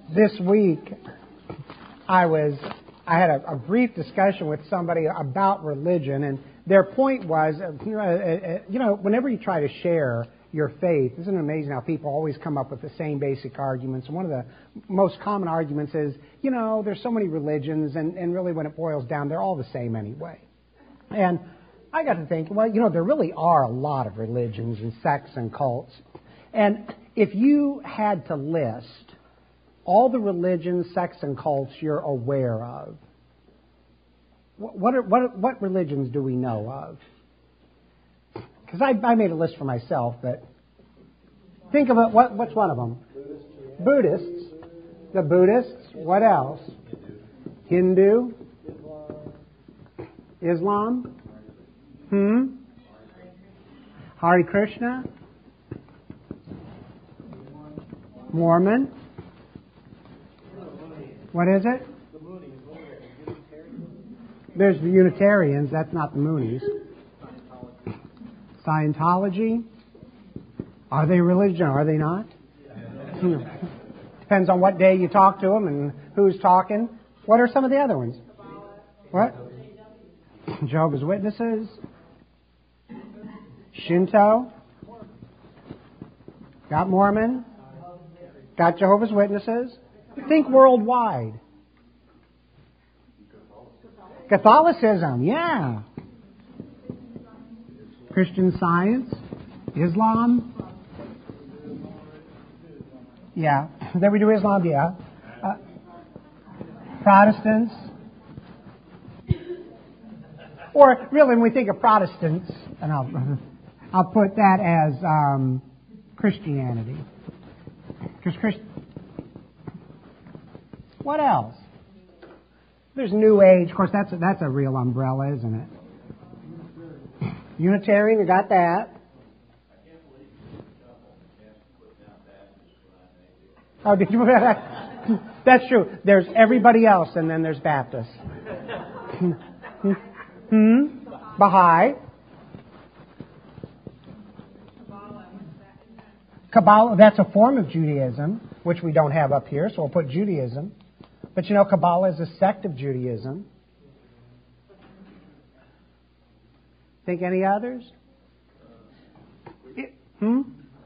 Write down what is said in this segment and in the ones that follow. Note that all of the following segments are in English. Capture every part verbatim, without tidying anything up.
This week, I was I had a, a brief discussion with somebody about religion, and their point was, you know, uh, you know, whenever you try to share your faith, isn't it amazing how people always come up with the same basic arguments? And one of the most common arguments is, you know, there's so many religions, and, and really when it boils down, they're all the same anyway. And I got to think, well, you know, there really are a lot of religions and sects and cults. And if you had to list all the religions, sects, and cults you're aware of, what are, what what religions do we know of? Because I, I made a list for myself, but think of it. What what's one of them? Buddhists. The Buddhists. What else? Hindu. Islam. Hmm. Hare Krishna. Mormon. What is it? There's the Unitarians. That's not the Moonies. Scientology. Are they religion? Are they not? Depends on what day you talk to them and who's talking. What are some of the other ones? What? Jehovah's Witnesses. Shinto. Got Mormon. Got Jehovah's Witnesses. Think worldwide. Catholicism, yeah. Christian Science. Islam. Yeah. Then we do Islam, yeah. Uh, Protestants. Or really, when we think of Protestants, and I'll, I'll put that as um, Christianity. Because Christ. What else? There's New Age. Of course, that's a, that's a real umbrella, isn't it? Unitarian, you got that. Oh, did you? That's true. There's everybody else, and then there's Baptists. Hmm? Baha'i. Kabbalah, that's a form of Judaism, which we don't have up here, so we'll put Judaism. But you know, Kabbalah is a sect of Judaism. Think any others? Hmm?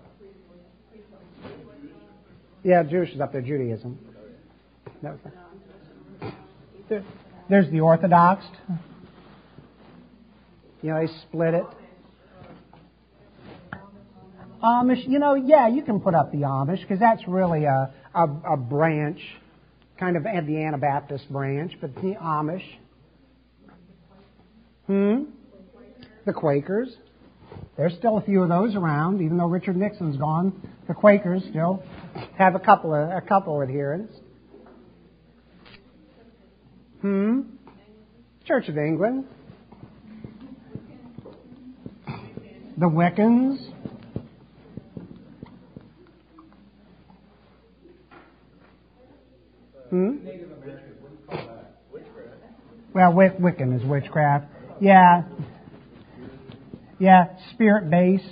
Yeah, Jewish is up there, Judaism. That was there. There's the Orthodox. You know, they split it. Amish, you know, yeah, you can put up the Amish, because that's really a, a, a branch, kind of the Anabaptist branch, but the Amish. Hmm? The Quakers. There's still a few of those around, even though Richard Nixon's gone. The Quakers still have a couple of a couple adherents. Hmm? Church of England. The Wiccans. Hmm? Well, Wic- Wiccan is witchcraft. Yeah. Yeah, spirit-based.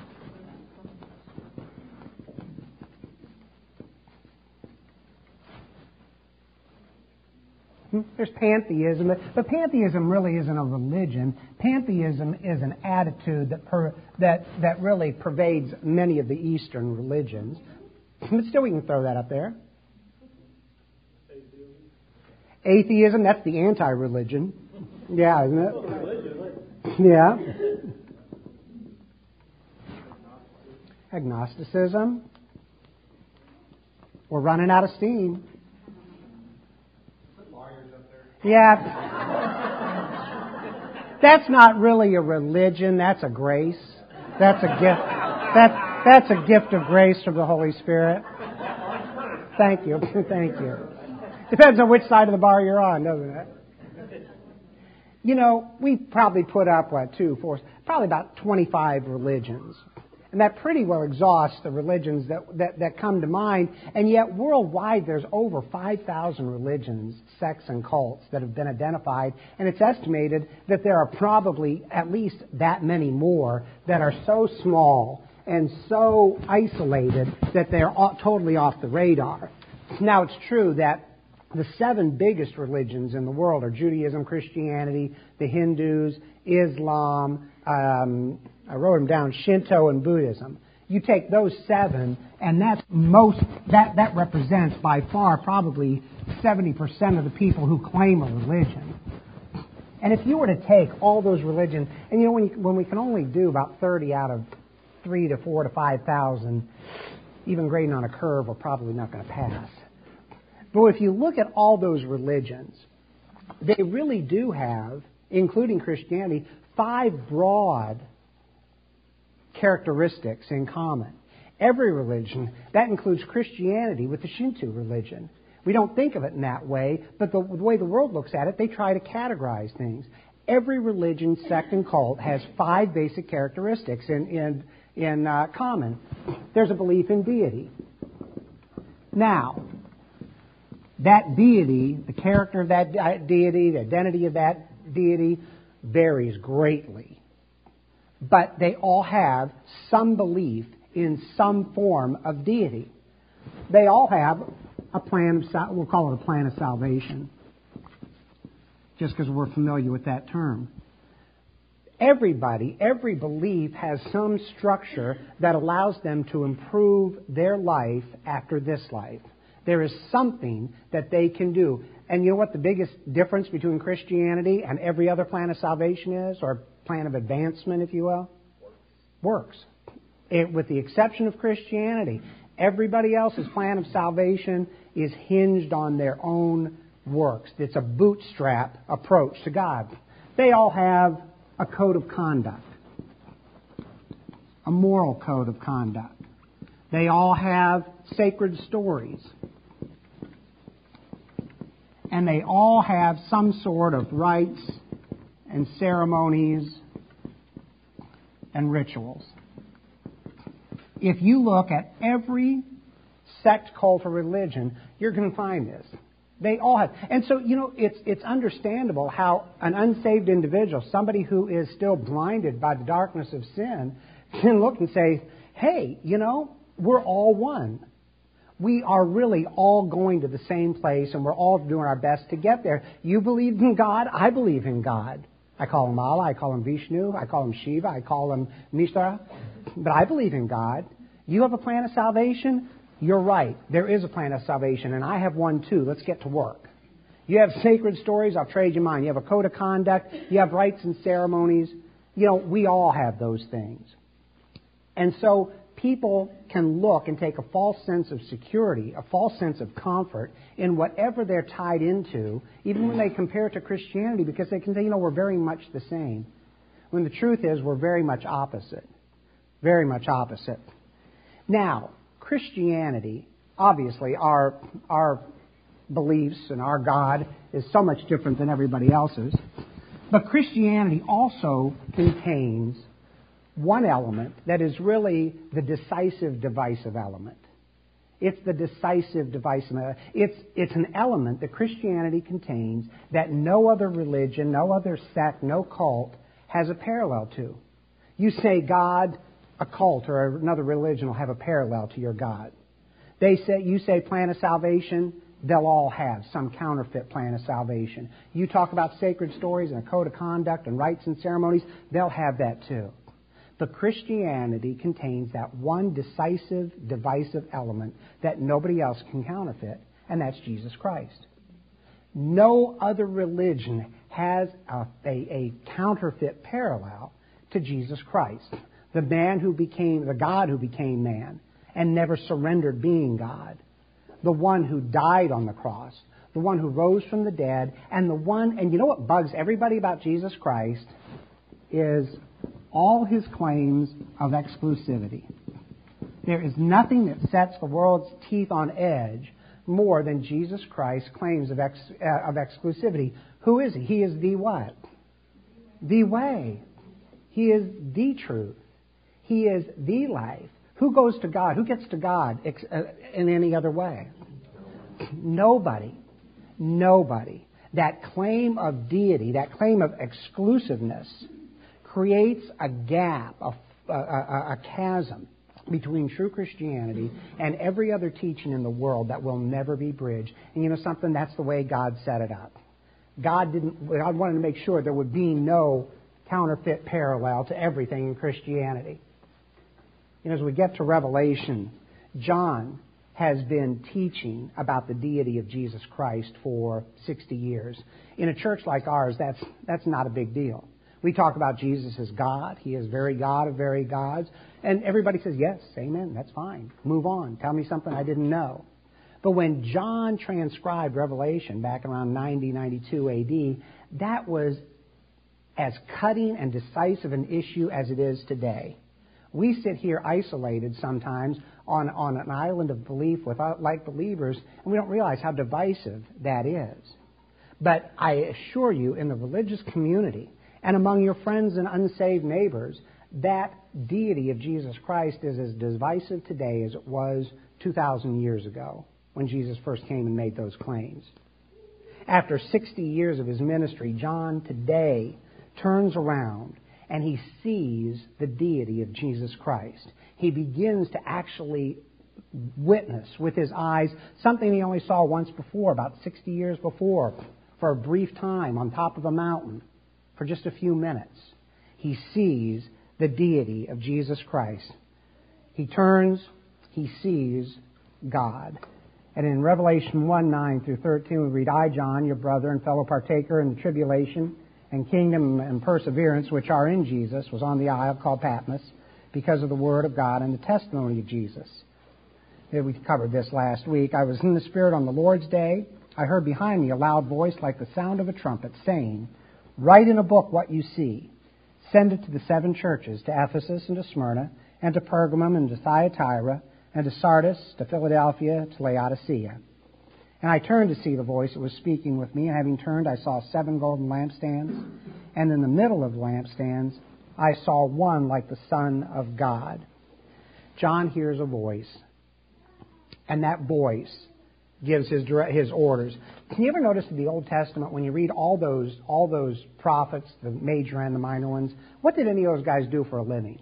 Hmm? There's pantheism, but pantheism really isn't a religion. Pantheism is an attitude that per, that that really pervades many of the Eastern religions. But still, we can throw that up there. Atheism, that's the anti-religion. Yeah, isn't it? Yeah. Agnosticism. We're running out of steam. Yeah. That's not really a religion, that's a grace. That's a gift. That, that's a gift of grace from the Holy Spirit. Thank you. Thank you. Depends on which side of the bar you're on, doesn't it? You know, we probably put up, what, two, four, probably about twenty-five religions. And that pretty well exhausts the religions that, that, that come to mind. And yet, worldwide, there's over five thousand religions, sects, and cults that have been identified. And it's estimated that there are probably at least that many more that are so small and so isolated that they're totally off the radar. Now, it's true that the seven biggest religions in the world are Judaism, Christianity, the Hindus, Islam, um, I wrote them down, Shinto, and Buddhism. You take those seven, and that's most that that represents by far probably seventy percent of the people who claim a religion. And if you were to take all those religions, and you know when you, when we can only do about thirty out of three to four to five thousand, even grading on a curve, we're probably not going to pass. But if you look at all those religions, they really do have, including Christianity, five broad characteristics in common. Every religion, that includes Christianity with the Shinto religion. We don't think of it in that way, but the, the way the world looks at it, they try to categorize things. Every religion, sect, and cult has five basic characteristics in, in, in uh, common. There's a belief in deity. Now, that deity, the character of that deity, the identity of that deity varies greatly. But they all have some belief in some form of deity. They all have a plan of, we'll call it a plan of salvation, just because we're familiar with that term. Everybody, every belief has some structure that allows them to improve their life after this life. There is something that they can do. And you know what the biggest difference between Christianity and every other plan of salvation is, or plan of advancement, if you will? Works. It, with the exception of Christianity, everybody else's plan of salvation is hinged on their own works. It's a bootstrap approach to God. They all have a code of conduct, a moral code of conduct. They all have sacred stories. And they all have some sort of rites and ceremonies and rituals. If you look at every sect, cult, or religion, you're going to find this. They all have. And so, you know, it's it's understandable how an unsaved individual, somebody who is still blinded by the darkness of sin, can look and say, hey, you know, we're all one. We are really all going to the same place, and we're all doing our best to get there. You believe in God, I believe in God. I call him Allah, I call him Vishnu, I call him Shiva, I call him Mishra. But I believe in God. You have a plan of salvation? You're right. There is a plan of salvation, and I have one too. Let's get to work. You have sacred stories, I'll trade you mine. You have a code of conduct, you have rites and ceremonies. You know, we all have those things. And so people can look and take a false sense of security, a false sense of comfort in whatever they're tied into, even when they compare it to Christianity, because they can say, you know, we're very much the same. When the truth is, we're very much opposite. Very much opposite. Now, Christianity, obviously, our, our beliefs and our God is so much different than everybody else's. But Christianity also contains one element that is really the decisive, divisive element. It's the decisive, divisive element. It's, it's an element that Christianity contains that no other religion, no other sect, no cult has a parallel to. You say God, a cult or another religion will have a parallel to your God. They say, you say plan of salvation, they'll all have some counterfeit plan of salvation. You talk about sacred stories and a code of conduct and rites and ceremonies, they'll have that too. But Christianity contains that one decisive, divisive element that nobody else can counterfeit, and that's Jesus Christ. No other religion has a, a, a counterfeit parallel to Jesus Christ, the man who became, the God who became man and never surrendered being God, the one who died on the cross, the one who rose from the dead, and the one, and you know what bugs everybody about Jesus Christ is all his claims of exclusivity. There is nothing that sets the world's teeth on edge more than Jesus Christ's claims of, ex, uh, of exclusivity. Who is he? He is the what? The way. He is the truth. He is the life. Who goes to God? Who gets to God ex- uh, in any other way? Nobody. Nobody. That claim of deity, that claim of exclusiveness, creates a gap, a, a, a chasm between true Christianity and every other teaching in the world that will never be bridged. And you know something? That's the way God set it up. God didn't. God wanted to make sure there would be no counterfeit parallel to everything in Christianity. You know, as we get to Revelation, John has been teaching about the deity of Jesus Christ for sixty years. In a church like ours, that's that's not a big deal. We talk about Jesus as God. He is very God of very gods. And everybody says, yes, amen, that's fine. Move on. Tell me something I didn't know. But when John transcribed Revelation back around ninety, ninety-two A D, that was as cutting and decisive an issue as it is today. We sit here isolated sometimes on, on an island of belief with like believers, and we don't realize how divisive that is. But I assure you, in the religious community and among your friends and unsaved neighbors, that deity of Jesus Christ is as divisive today as it was two thousand years ago when Jesus first came and made those claims. After sixty years of his ministry, John today turns around and he sees the deity of Jesus Christ. He begins to actually witness with his eyes something he only saw once before, about sixty years before, for a brief time on top of a mountain for just a few minutes. He sees the deity of Jesus Christ. He turns, he sees God. And in Revelation one, nine through thirteen, we read, I, John, your brother and fellow partaker in the tribulation and kingdom and perseverance which are in Jesus, was on the isle called Patmos because of the word of God and the testimony of Jesus. We covered this last week. I was in the Spirit on the Lord's day. I heard behind me a loud voice like the sound of a trumpet saying, write in a book what you see. Send it to the seven churches, to Ephesus and to Smyrna, and to Pergamum and to Thyatira, and to Sardis, to Philadelphia, to Laodicea. And I turned to see the voice that was speaking with me, and having turned, I saw seven golden lampstands, and in the middle of the lampstands, I saw one like the Son of God. John hears a voice, and that voice gives his his orders. Can you ever notice in the Old Testament, when you read all those all those prophets, the major and the minor ones, what did any of those guys do for a living?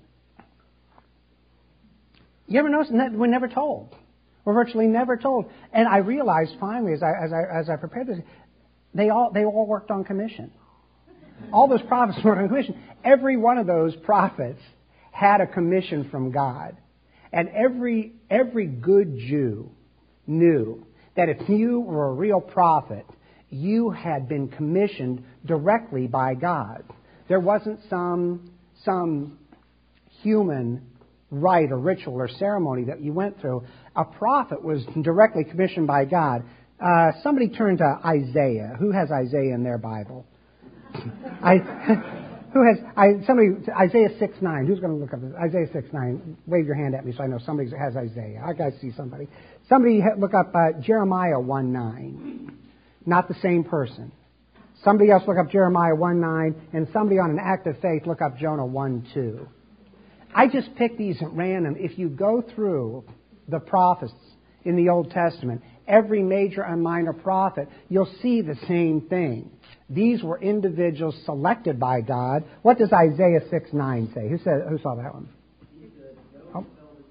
You ever notice? We're never told. We're virtually never told. And I realized finally, as I as I as I prepared this, they all they all worked on commission. All those prophets worked on commission. Every one of those prophets had a commission from God, and every every good Jew knew that if you were a real prophet, you had been commissioned directly by God. There wasn't some some human rite or ritual or ceremony that you went through. A prophet was directly commissioned by God. Uh, somebody turn to Isaiah. Who has Isaiah in their Bible? I, who has I, somebody Isaiah six nine? Who's going to look up this? Isaiah six nine? Wave your hand at me so I know somebody has Isaiah. I got to see somebody. Somebody look up uh, Jeremiah one nine. Not the same person. Somebody else look up Jeremiah one nine, and somebody on an act of faith look up Jonah one two. I just picked these at random. If you go through the prophets in the Old Testament, every major and minor prophet, you'll see the same thing. These were individuals selected by God. What does Isaiah six nine say? Who said? Who saw that one? Oh.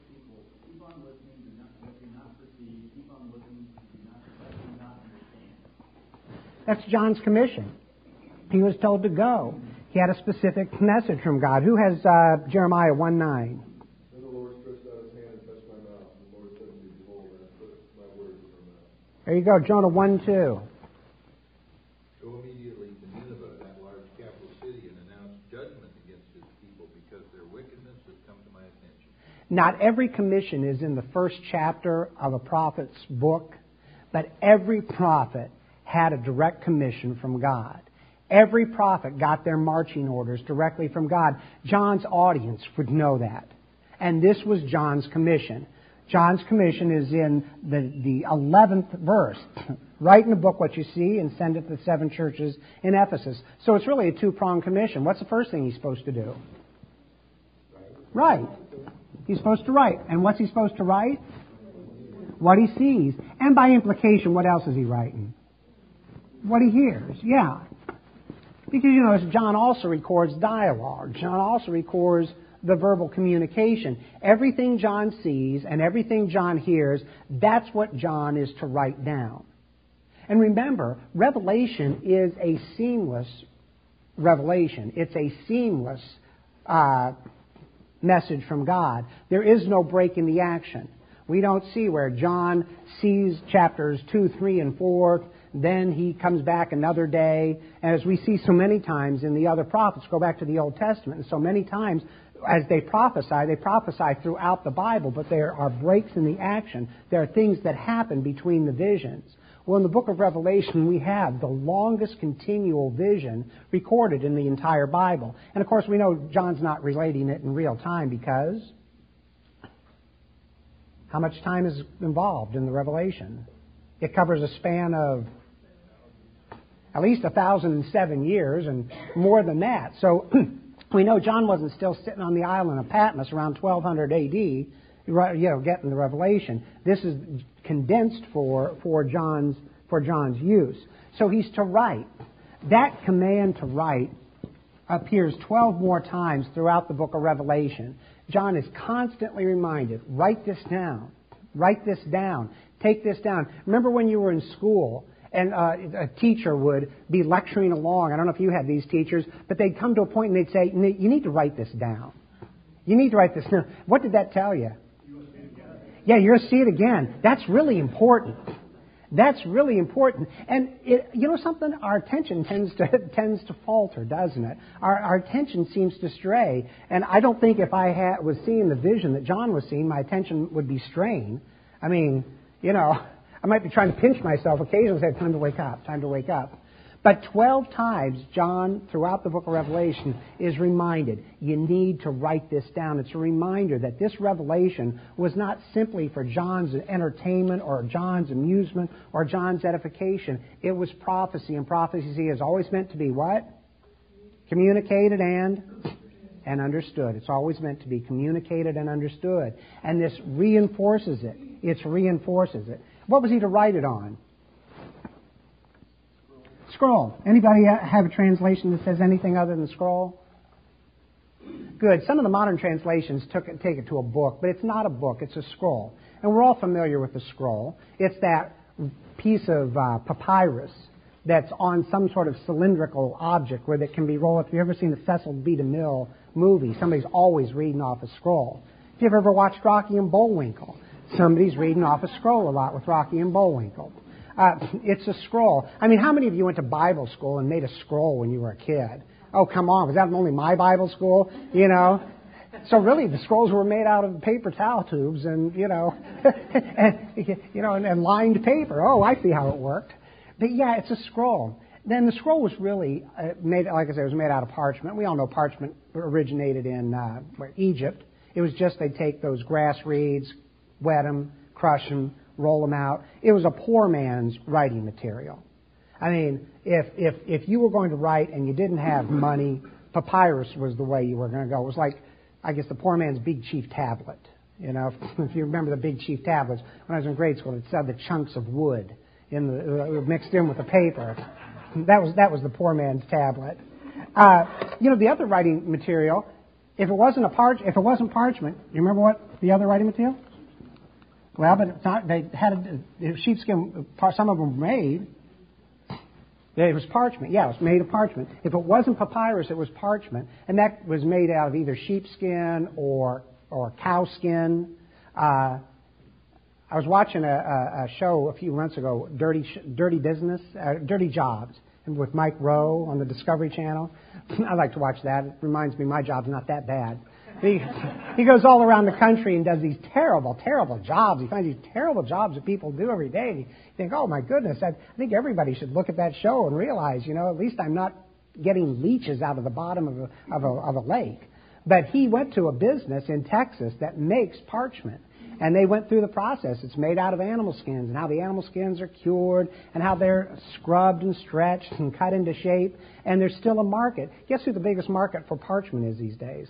That's John's commission. He was told to go. He had a specific message from God. Who has uh, Jeremiah one nine? Then the Lord stretched out his hand and touched my mouth. And the Lord said to me, behold, I have put my words in your mouth. There you go, Jonah one two. Go immediately to Nineveh, that large capital city, and announce judgment against its people, because their wickedness has come to my attention. Not every commission is in the first chapter of a prophet's book, but every prophet had a direct commission from God. Every prophet got their marching orders directly from God. John's audience would know that. And this was John's commission. John's commission is in the, the eleventh verse. Write in the book what you see and send it to the seven churches in Ephesus. So it's really a two-pronged commission. What's the first thing he's supposed to do? Write. He's supposed to write. And what's he supposed to write? What he sees. And by implication, what else is he writing? What he hears. Yeah. Because, you know, John also records dialogue. John also records the verbal communication. Everything John sees and everything John hears, that's what John is to write down. And remember, Revelation is a seamless revelation. It's a seamless uh, message from God. There is no break in the action. We don't see where John sees chapters two, three, and four, then he comes back another day. And as we see so many times in the other prophets, go back to the Old Testament, and so many times as they prophesy, they prophesy throughout the Bible, but there are breaks in the action. There are things that happen between the visions. Well, in the book of Revelation, we have the longest continual vision recorded in the entire Bible. And of course, we know John's not relating it in real time because how much time is involved in the Revelation? It covers a span of at least one thousand seven years and more than that. So we know John wasn't still sitting on the island of Patmos around twelve hundred A D, you know, getting the Revelation. This is condensed for, for John's for John's use. So he's to write. That command to write appears twelve more times throughout the book of Revelation. John is constantly reminded, write this down. Write this down. Take this down. Remember when you were in school and uh, a teacher would be lecturing along. I don't know if you had these teachers, but they'd come to a point and they'd say, you need to write this down. You need to write this down. What did that tell you? Yeah, you're going to see it again. That's really important. That's really important. And it, you know something? Our attention tends to tends to falter, doesn't it? Our, our attention seems to stray. And I don't think if I had, was seeing the vision that John was seeing, my attention would be strained. I mean, you know, I might be trying to pinch myself occasionally and say, time to wake up, time to wake up. But twelve times, John, throughout the book of Revelation, is reminded, you need to write this down. It's a reminder that this revelation was not simply for John's entertainment or John's amusement or John's edification. It was prophecy, and prophecy is always meant to be what? Communicated and, and understood. It's always meant to be communicated and understood. And this reinforces it. It reinforces it. What was he to write it on? Scroll. Anybody have a translation that says anything other than scroll? Good. Some of the modern translations took it, take it to a book, but it's not a book. It's a scroll. And we're all familiar with the scroll. It's that piece of uh, papyrus that's on some sort of cylindrical object where that can be rolled. If you've ever seen the Cecil B. DeMille movie, somebody's always reading off a scroll. If you've ever watched Rocky and Bullwinkle, somebody's reading off a scroll a lot with Rocky and Bullwinkle. Uh, it's a scroll. I mean, how many of you went to Bible school and made a scroll when you were a kid? Oh, come on. Was that only my Bible school? You know? So really, the scrolls were made out of paper towel tubes and, you know, and, you know, and, and lined paper. Oh, I see how it worked. But yeah, it's a scroll. Then the scroll was really uh, made, like I said, it was made out of parchment. We all know parchment originated in uh, Egypt. It was just they'd take those grass reeds, wet them, crush them, roll them out. It was a poor man's writing material. I mean, if if if you were going to write and you didn't have money, papyrus was the way you were going to go. It was like, I guess, the poor man's Big Chief tablet. You know, if, if you remember the Big Chief tablets, when I was in grade school, it said the chunks of wood in the uh, mixed in with the paper. That was that was the poor man's tablet. Uh, you know, the other writing material, if it wasn't a parch, if it wasn't parchment, you remember what the other writing material? Well, but it's not, they had a, sheepskin, some of them were made. It was parchment. Yeah, it was made of parchment. If it wasn't papyrus, it was parchment. And that was made out of either sheepskin or or cow skin. Uh, I was watching a, a, a show a few months ago, Dirty Dirty Business, uh, Dirty Jobs, with Mike Rowe on the Discovery Channel. I like to watch that. It reminds me my job's not that bad. He, he goes all around the country and does these terrible, terrible jobs. He finds these terrible jobs that people do every day. And you think, oh, my goodness, I, I think everybody should look at that show and realize, you know, at least I'm not getting leeches out of the bottom of a, of a, of a lake. But he went to a business in Texas that makes parchment. And they went through the process. It's made out of animal skins, and how the animal skins are cured, and how they're scrubbed and stretched and cut into shape. And there's still a market. Guess who the biggest market for parchment is these days?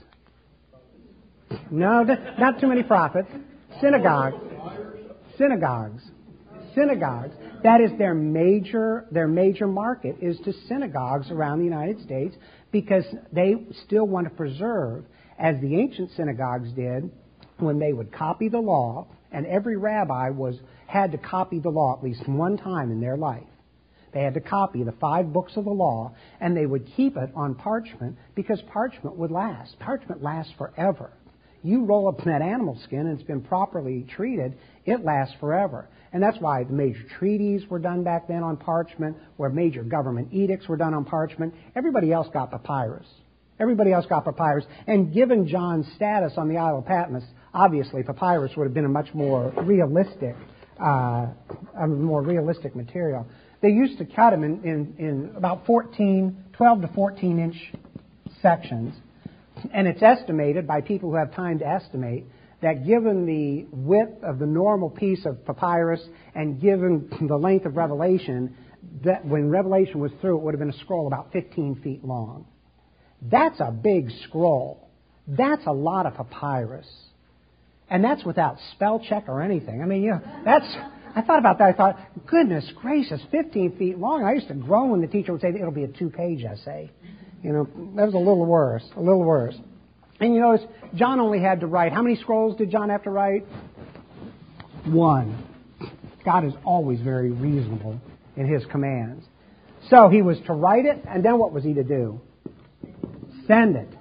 No, not too many prophets. Synagogues. Synagogues. Synagogues. That is their major, their major market is to synagogues around the United States because they still want to preserve as the ancient synagogues did when they would copy the law, and every rabbi was had to copy the law at least one time in their life. They had to copy the five books of the law, and they would keep it on parchment because parchment would last. Parchment lasts forever. You roll up that animal skin and it's been properly treated, it lasts forever. And that's why the major treaties were done back then on parchment, where major government edicts were done on parchment. Everybody else got papyrus. Everybody else got papyrus. And given John's status on the Isle of Patmos, obviously papyrus would have been a much more realistic, uh, a more realistic material. They used to cut them in, in, in about fourteen, twelve to fourteen inch sections. And it's estimated by people who have time to estimate that given the width of the normal piece of papyrus and given the length of Revelation, that when Revelation was through, it would have been a scroll about fifteen feet long. That's a big scroll. That's a lot of papyrus. And that's without spell check or anything. I mean, you know, that's... I thought about that. I thought, goodness gracious, fifteen feet long. I used to groan when the teacher would say it'll be a two-page essay. You know, that was a little worse, a little worse. And you notice, John only had to write, how many scrolls did John have to write? One. God is always very reasonable in His commands. So he was to write it, and then what was he to do? Send it.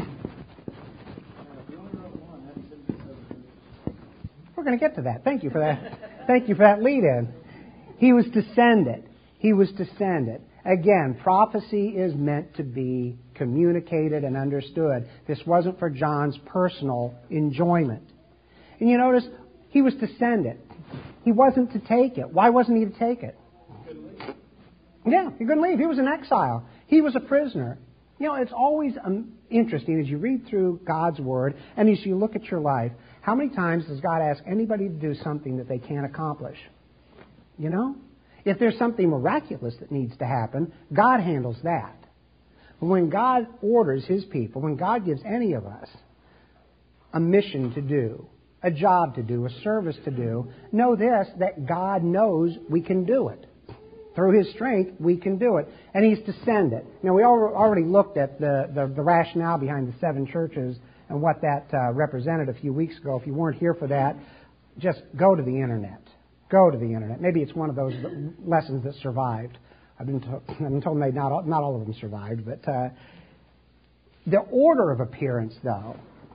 We're going to get to that. Thank you for that. Thank you for that lead-in. He was to send it. He was to send it. Again, prophecy is meant to be communicated and understood. This wasn't for John's personal enjoyment. And you notice, he was to send it. He wasn't to take it. Why wasn't he to take it? Yeah, he couldn't leave. He was in exile. He was a prisoner. You know, it's always um, interesting as you read through God's Word and as you look at your life, how many times does God ask anybody to do something that they can't accomplish? You know? If there's something miraculous that needs to happen, God handles that. But when God orders His people, when God gives any of us a mission to do, a job to do, a service to do, know this, that God knows we can do it. Through His strength, we can do it. And He's to send it. Now, we already looked at the, the, the rationale behind the seven churches and what that uh, represented a few weeks ago. If you weren't here for that, just go to the Internet. Go to the Internet. Maybe it's one of those lessons that survived. I've been, to, I've been told maybe not all, not all of them survived. But uh, the order of appearance, though,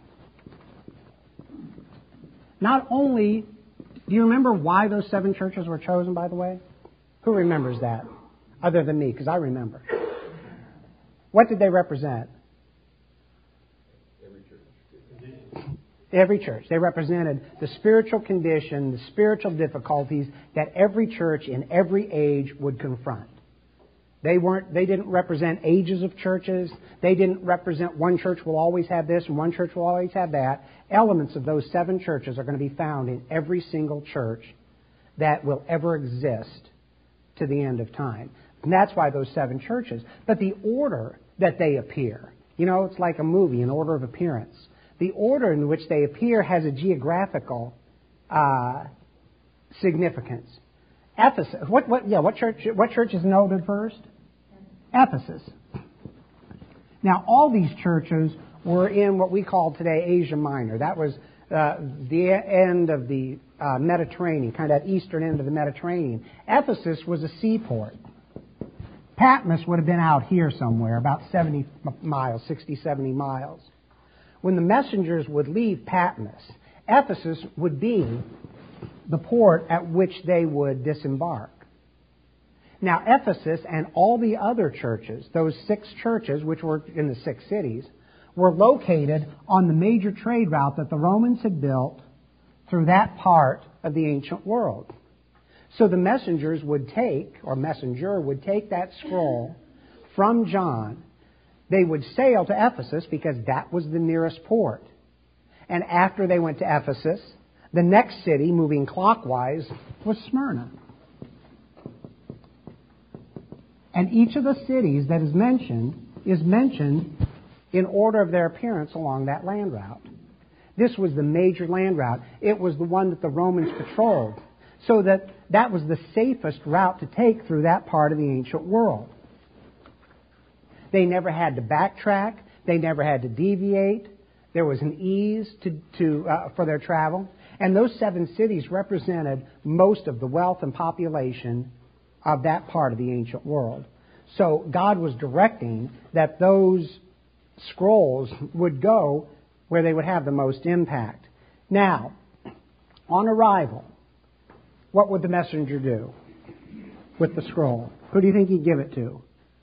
not only... Do you remember why those seven churches were chosen, by the way? Who remembers that? Other than me, because I remember. What did they represent? Every church. Every church. They represented the spiritual condition, the spiritual difficulties that every church in every age would confront. They weren't. They didn't represent ages of churches. They didn't represent one church will always have this and one church will always have that. Elements of those seven churches are going to be found in every single church that will ever exist to the end of time. And that's why those seven churches. But the order that they appear, you know, it's like a movie, an order of appearance. The order in which they appear has a geographical uh, significance. Ephesus. What? What? Yeah. What church? What church is noted first? Ephesus. Now, all these churches were in what we call today Asia Minor. That was uh, the end of the uh, Mediterranean, kind of that eastern end of the Mediterranean. Ephesus was a seaport. Patmos would have been out here somewhere, about seventy miles, sixty, seventy miles. When the messengers would leave Patmos, Ephesus would be the port at which they would disembark. Now, Ephesus and all the other churches, those six churches, which were in the six cities, were located on the major trade route that the Romans had built through that part of the ancient world. So the messengers would take, or messenger would take that scroll from John. They would sail to Ephesus because that was the nearest port. And after they went to Ephesus, the next city, moving clockwise, was Smyrna. And each of the cities that is mentioned is mentioned in order of their appearance along that land route. This was the major land route. It was the one that the Romans patrolled. So that that was the safest route to take through that part of the ancient world. They never had to backtrack. They never had to deviate. There was an ease to, to uh, for their travel. And those seven cities represented most of the wealth and population of that part of the ancient world. So God was directing that those scrolls would go where they would have the most impact. Now, on arrival, what would the messenger do with the scroll? Who do you think he'd give it to?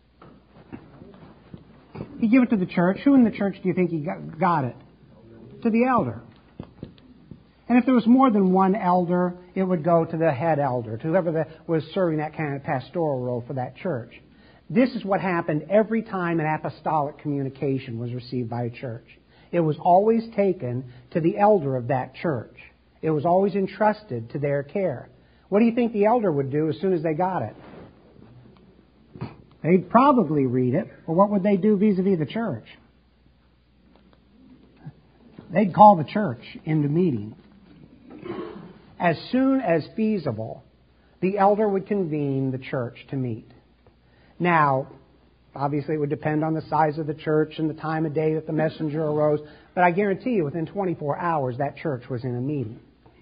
He'd give it to the church. Who in the church do you think he got, got it? To the elder. And if there was more than one elder, it would go to the head elder, to whoever the, was serving that kind of pastoral role for that church. This is what happened every time an apostolic communication was received by a church. It was always taken to the elder of that church. It was always entrusted to their care. What do you think the elder would do as soon as they got it? They'd probably read it, or what would they do vis-a-vis the church? They'd call the church into meeting. As soon as feasible, the elder would convene the church to meet. Now, obviously it would depend on the size of the church and the time of day that the messenger arose, but I guarantee you within twenty-four hours that church was in a meeting.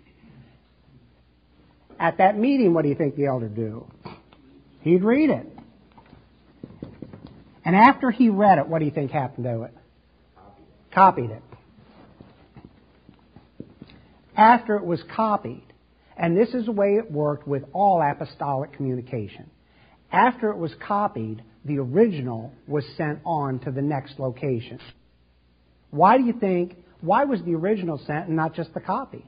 At that meeting, what do you think the elder would do? He'd read it. And after he read it, what do you think happened to it? Copied it. After it was copied, and this is the way it worked with all apostolic communication. After it was copied, the original was sent on to the next location. Why do you think, why was the original sent and not just the copy?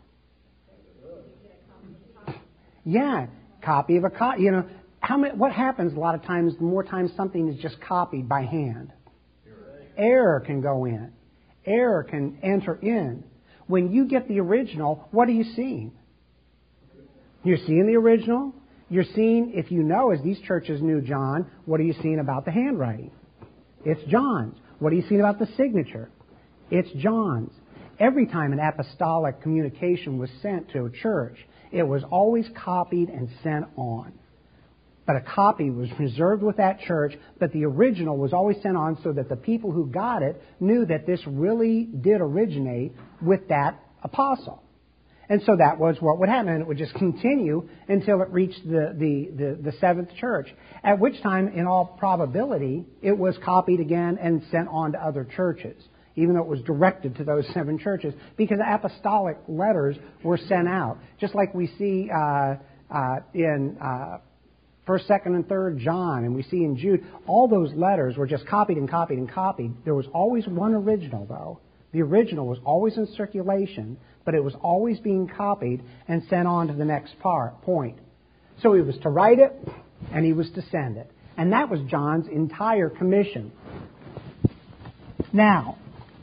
Yeah, copy of a copy. You know, how many, what happens a lot of times, the more times something is just copied by hand? Error can go in. Error can enter in. When you get the original, what are you seeing? You're seeing the original. You're seeing, if you know, as these churches knew John, what are you seeing about the handwriting? It's John's. What are you seeing about the signature? It's John's. Every time an apostolic communication was sent to a church, it was always copied and sent on. But a copy was reserved with that church, but the original was always sent on so that the people who got it knew that this really did originate with that apostle. And so that was what would happen, and it would just continue until it reached the, the, the, the seventh church, at which time, in all probability, it was copied again and sent on to other churches, even though it was directed to those seven churches, because apostolic letters were sent out. Just like we see uh, uh, in uh, First, Second, and Third John, and we see in Jude, all those letters were just copied and copied and copied. There was always one original, though. The original was always in circulation, but it was always being copied and sent on to the next part, point. So he was to write it, and he was to send it. And that was John's entire commission. Now,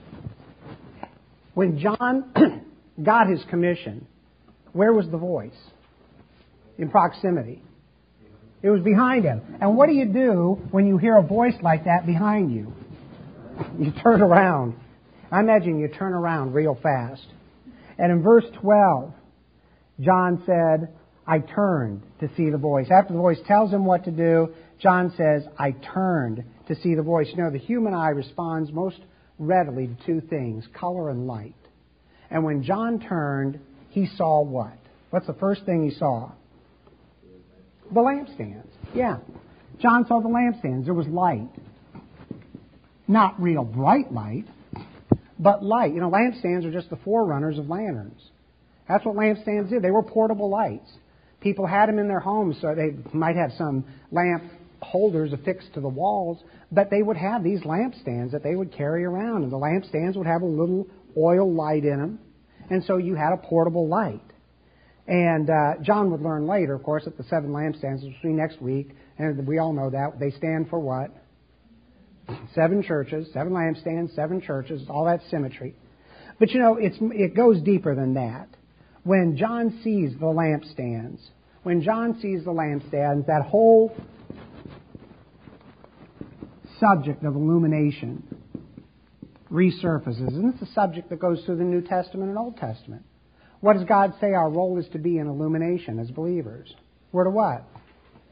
when John got his commission, where was the voice? In proximity. It was behind him. And what do you do when you hear a voice like that behind you? You turn around. I imagine you turn around real fast. And in verse twelve, John said, I turned to see the voice. After the voice tells him what to do, John says, I turned to see the voice. You know, the human eye responds most readily to two things, color and light. And when John turned, he saw what? What's the first thing he saw? The lampstands. Yeah. John saw the lampstands. There was light. Not real bright light, but light. You know, lampstands are just the forerunners of lanterns. That's what lampstands did. They were portable lights. People had them in their homes, so they might have some lamp holders affixed to the walls, but they would have these lampstands that they would carry around, and the lampstands would have a little oil light in them, and so you had a portable light. And uh, John would learn later, of course, that the seven lampstands, which will be next week, and we all know that, they stand for what? Seven churches, seven lampstands, seven churches, all that symmetry. But you know, it's, it goes deeper than that. When John sees the lampstands, when John sees the lampstands, that whole subject of illumination resurfaces. And it's a subject that goes through the New Testament and Old Testament. What does God say our role is to be in illumination as believers? We're to what?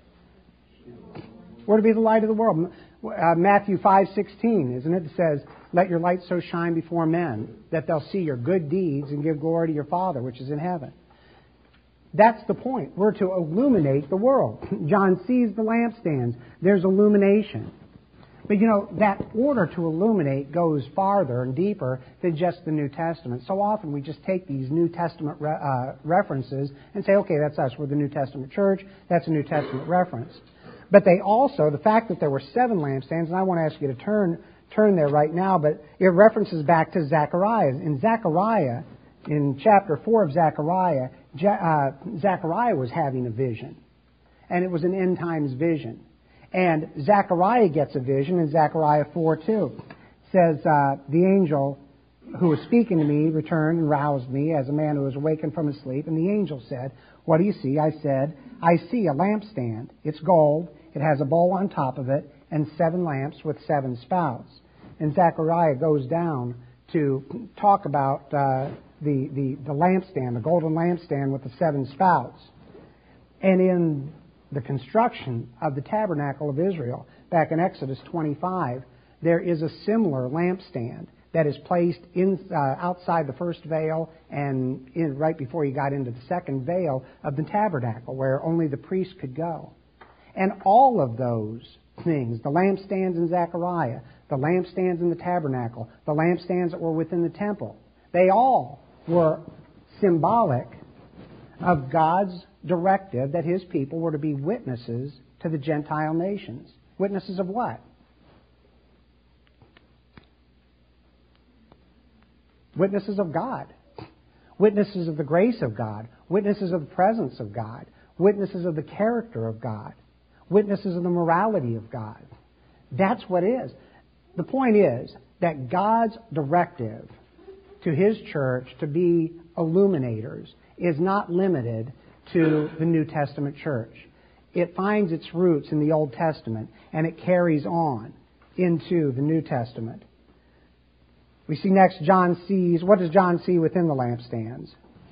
We're to be the light of the world. Uh, Matthew five sixteen, isn't it? It says, Let your light so shine before men that they'll see your good deeds and give glory to your Father which is in heaven. That's the point. We're to illuminate the world. John sees the lampstands. There's illumination. But you know, that order to illuminate goes farther and deeper than just the New Testament. So often we just take these New Testament re- uh, references and say, okay, that's us. We're the New Testament church. That's a New Testament reference. But they also, the fact that there were seven lampstands, and I want to ask you to turn turn there right now, but it references back to Zechariah. In Zechariah, in chapter four of Zechariah, Je- uh, Zechariah was having a vision. And it was an end times vision. And Zechariah gets a vision in Zechariah four two. It says, uh, the angel who was speaking to me returned and roused me as a man who was awakened from his sleep. And the angel said, what do you see? I said, I see a lampstand. It's gold. It has a bowl on top of it and seven lamps with seven spouts. And Zechariah goes down to talk about uh, the, the, the lampstand, the golden lampstand with the seven spouts. And in the construction of the tabernacle of Israel, back in Exodus twenty-five, there is a similar lampstand that is placed in, uh, outside the first veil and in, right before you got into the second veil of the tabernacle, where only the priest could go. And all of those things, the lampstands in Zechariah, the lampstands in the tabernacle, the lampstands that were within the temple, they all were symbolic of God's directive that His people were to be witnesses to the Gentile nations. Witnesses of what? Witnesses of God. Witnesses of the grace of God. Witnesses of the presence of God. Witnesses of the character of God. Witnesses of the morality of God. That's what it is. The point is that God's directive to His church to be illuminators is not limited to the New Testament church. It finds its roots in the Old Testament, and it carries on into the New Testament. We see next, John sees, what does John see within the lampstands?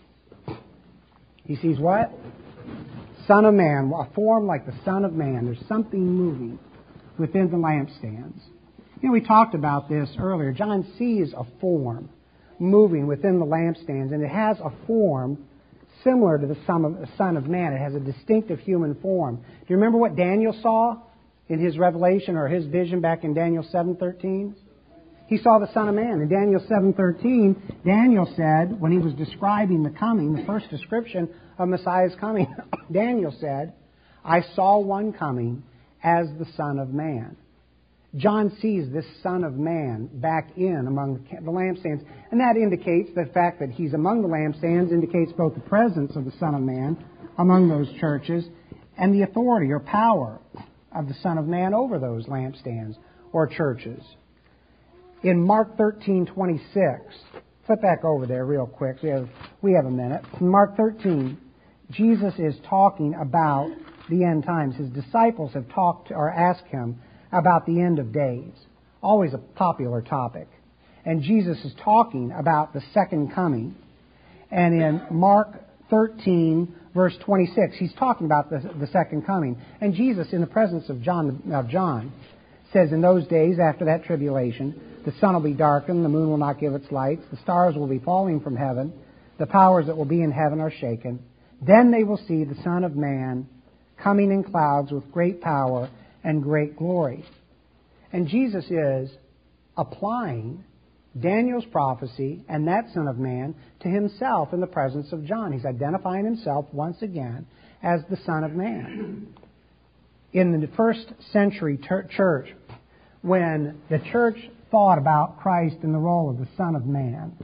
He sees what? Son of Man, a form like the Son of Man. There's something moving within the lampstands. You know, we talked about this earlier. John sees a form moving within the lampstands, and it has a form similar to the Son of Man. It has a distinctive human form. Do you remember what Daniel saw in his revelation or his vision back in Daniel seven thirteen? He saw the Son of Man. In Daniel seven thirteen, Daniel said, when he was describing the coming, the first description of Messiah's coming, Daniel said, I saw one coming as the Son of Man. John sees this Son of Man back in among the lampstands, and that indicates the fact that he's among the lampstands indicates both the presence of the Son of Man among those churches and the authority or power of the Son of Man over those lampstands or churches. In Mark thirteen twenty-six, flip back over there real quick. We have, we have a minute. In Mark thirteen, Jesus is talking about the end times. His disciples have talked or asked him about the end of days. Always a popular topic. And Jesus is talking about the second coming. And in Mark thirteen, verse twenty-six, he's talking about the, the second coming. And Jesus, in the presence of John, of John, says, in those days after that tribulation, the sun will be darkened, the moon will not give its light, the stars will be falling from heaven, the powers that will be in heaven are shaken. Then they will see the Son of Man coming in clouds with great power and great glory. And Jesus is applying Daniel's prophecy and that Son of Man to himself in the presence of John. He's identifying himself once again as the Son of Man. In the first century ter- church, when the church thought about Christ in the role of the Son of Man,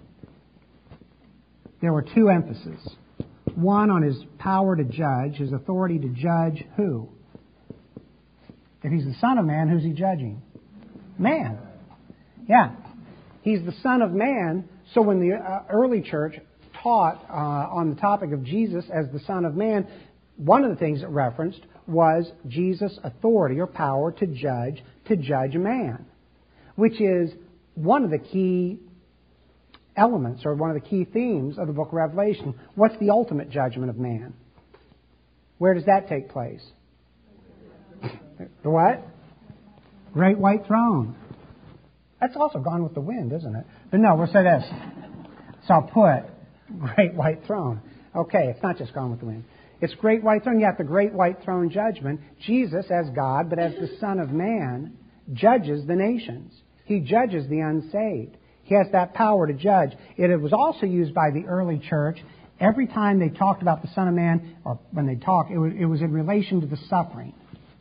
there were two emphases. One on His power to judge, His authority to judge who? If He's the Son of Man, who's He judging? Man. Yeah. He's the Son of Man, so when the uh, early church taught uh, on the topic of Jesus as the Son of Man, one of the things it referenced was Jesus' authority or power to judge, to judge man, which is one of the key elements or one of the key themes of the book of Revelation. What's the ultimate judgment of man? Where does that take place? The what? Great white throne. That's also Gone with the Wind, isn't it? But no, we'll say this. So I'll put Great White Throne. Okay, it's not just Gone with the Wind. It's Great White Throne. You have the Great White Throne judgment. Jesus, as God, but as the Son of Man, judges the nations. He judges the unsaved. He has that power to judge. It was also used by the early church. Every time they talked about the Son of Man, or when they talk, it was, it was in relation to the suffering.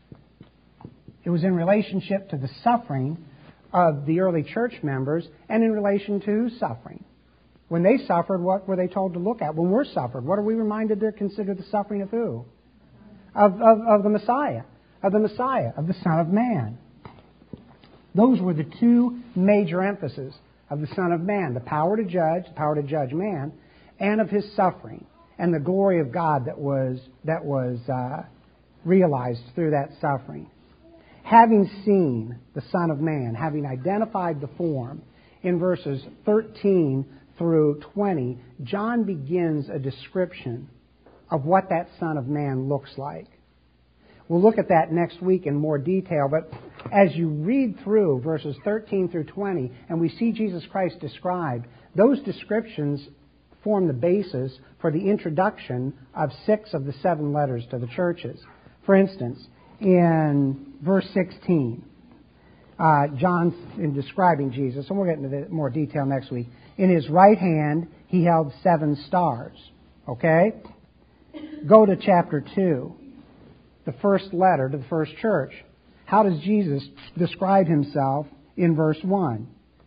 It was in relationship to the suffering of the early church members and in relation to suffering. When they suffered, what were they told to look at? When we're suffered, what are we reminded to consider the suffering of who? Of, of, of the Messiah. Of the Messiah, of the Son of Man. Those were the two major emphases of the Son of Man. The power to judge, the power to judge man, and of his suffering. And the glory of God that was, that was uh, realized through that suffering. Having seen the Son of Man, having identified the form, in verses thirteen through twenty, John begins a description of what that Son of Man looks like. We'll look at that next week in more detail, but as you read through verses thirteen through twenty, and we see Jesus Christ described, those descriptions form the basis for the introduction of six of the seven letters to the churches. For instance, in verse sixteen, uh, John's in describing Jesus, and we'll get into more detail next week. In his right hand, he held seven stars. Okay? Go to chapter two, the first letter to the first church. How does Jesus describe himself in verse one?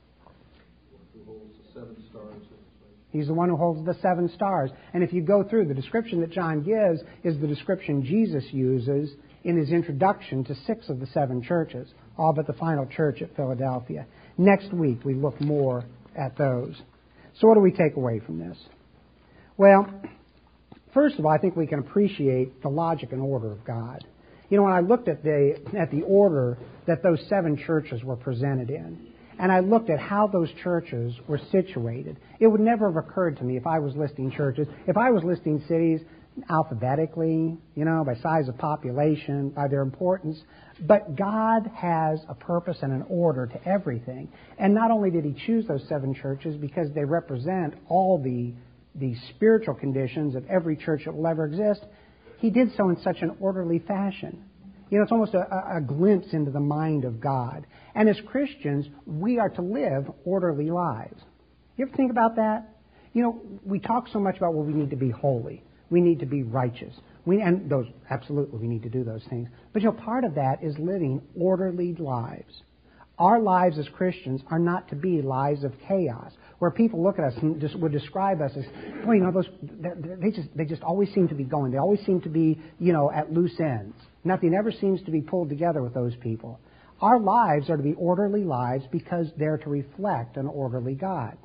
Who holds the seven stars? He's the one who holds the seven stars. And if you go through, the description that John gives is the description Jesus uses in his introduction to six of the seven churches, all but the final church at Philadelphia. Next week, we look more at those. So what do we take away from this? Well, first of all, I think we can appreciate the logic and order of God. You know, when I looked at the at the order that those seven churches were presented in, and I looked at how those churches were situated, it would never have occurred to me if I was listing churches, if I was listing cities alphabetically, you know, by size of population, by their importance. But God has a purpose and an order to everything. And not only did he choose those seven churches because they represent all the, the spiritual conditions of every church that will ever exist, he did so in such an orderly fashion. You know, it's almost a, a glimpse into the mind of God. And as Christians, we are to live orderly lives. You ever think about that? You know, we talk so much about, well, we need to be holy. We need to be righteous. We, and those, absolutely, we need to do those things. But, you know, part of that is living orderly lives. Our lives as Christians are not to be lives of chaos, where people look at us and just would describe us as, well, you know, those, they just, they just always seem to be going. They always seem to be, you know, at loose ends. Nothing ever seems to be pulled together with those people. Our lives are to be orderly lives because they're to reflect an orderly God.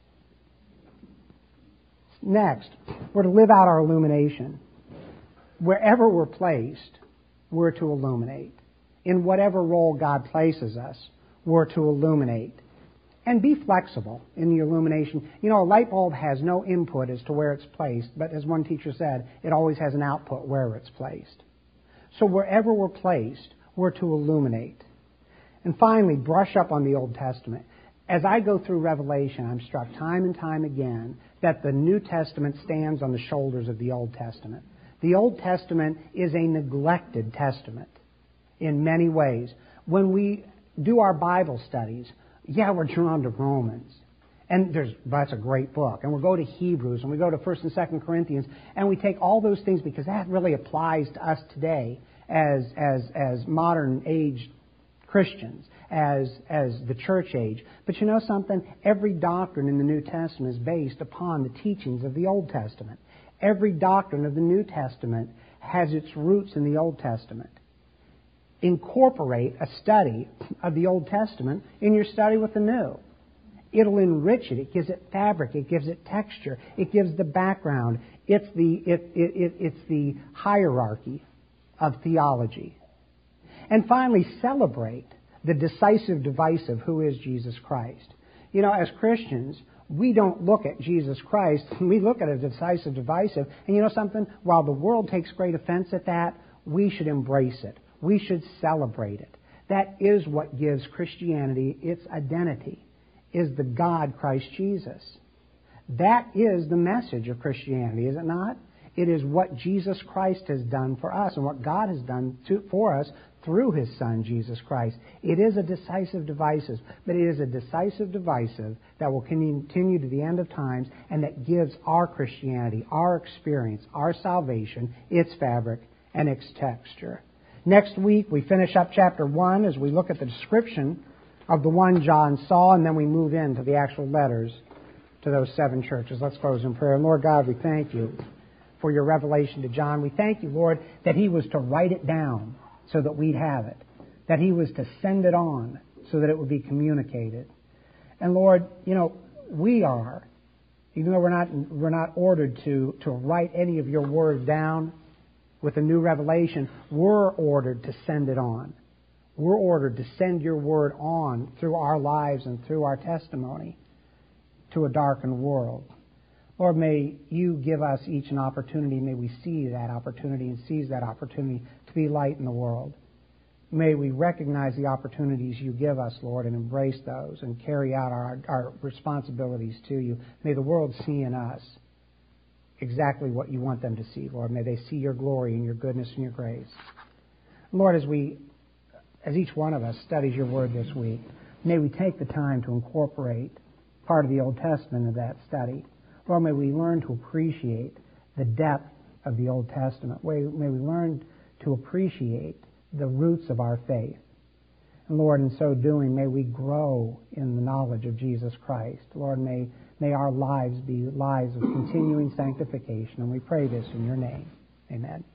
Next, we're to live out our illumination. Wherever we're placed, we're to illuminate. In whatever role God places us, we're to illuminate. And be flexible in the illumination. You know, a light bulb has no input as to where it's placed, but as one teacher said, it always has an output where it's placed. So wherever we're placed, we're to illuminate. And finally, brush up on the Old Testament. As I go through Revelation, I'm struck time and time again that the New Testament stands on the shoulders of the Old Testament. The Old Testament is a neglected testament in many ways. When we do our Bible studies, yeah, we're drawn to Romans. And there's, that's a great book. And we'll go to Hebrews, and we go to First and Second Corinthians, and we take all those things because that really applies to us today as, as, as modern age Christians, as, as the church age. But you know something? Every doctrine in the New Testament is based upon the teachings of the Old Testament. Every doctrine of the New Testament has its roots in the Old Testament. Incorporate a study of the Old Testament in your study with the New. It'll enrich it. It gives it fabric. It gives it texture. It gives the background. It's the, it, it, it, it's the hierarchy of theology. And finally, celebrate the decisive device of who is Jesus Christ. You know, as Christians, we don't look at Jesus Christ, we look at it as decisive, divisive. And you know something? While the world takes great offense at that, we should embrace it. We should celebrate it. That is what gives Christianity its identity, is the God Christ Jesus. That is the message of Christianity, is it not? It is what Jesus Christ has done for us and what God has done to, for us through His Son, Jesus Christ. It is a decisive divisive, but it is a decisive divisive that will continue to the end of times and that gives our Christianity, our experience, our salvation, its fabric and its texture. Next week, we finish up chapter one as we look at the description of the one John saw, and then we move into the actual letters to those seven churches. Let's close in prayer. Lord God, we thank You for Your revelation to John. We thank You, Lord, that he was to write it down so that we'd have it, that he was to send it on so that it would be communicated. And Lord, you know, we are, even though we're not we're not ordered to, to write any of Your word down with a new revelation, we're ordered to send it on. We're ordered to send Your word on through our lives and through our testimony to a darkened world. Lord, may You give us each an opportunity. May we see that opportunity and seize that opportunity to be light in the world. May we recognize the opportunities You give us, Lord, and embrace those and carry out our, our responsibilities to You. May the world see in us exactly what You want them to see, Lord. May they see Your glory and Your goodness and Your grace. Lord, as we, as each one of us studies Your word this week, may we take the time to incorporate part of the Old Testament in that study. Lord, may we learn to appreciate the depth of the Old Testament. May, may we learn to appreciate the roots of our faith. And Lord, in so doing, may we grow in the knowledge of Jesus Christ. Lord, may, may our lives be lives of continuing sanctification. And we pray this in Your name. Amen.